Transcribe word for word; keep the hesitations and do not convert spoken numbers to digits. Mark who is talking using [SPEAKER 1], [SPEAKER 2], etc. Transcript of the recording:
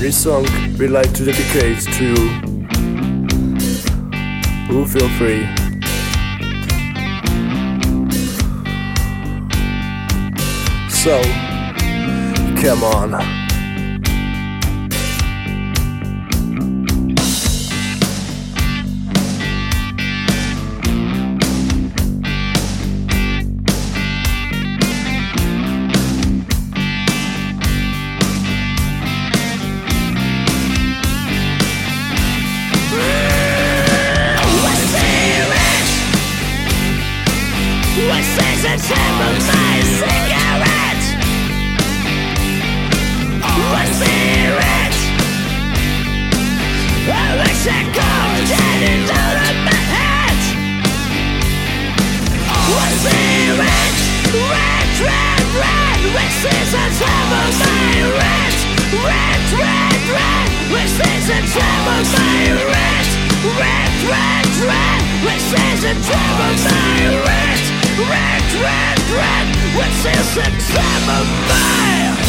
[SPEAKER 1] This song we'd like to dedicate to you who feel free. So, come on.
[SPEAKER 2] What's this a tip of my cigarette? What's it? I wish I could get it out of my head. What's it? Red, red, red. What's this a tip of my red? Red, red, red. What's this a tip of my red? Red, red, red. What's this a tip of my red? Red, red, red, what's this a time of mine?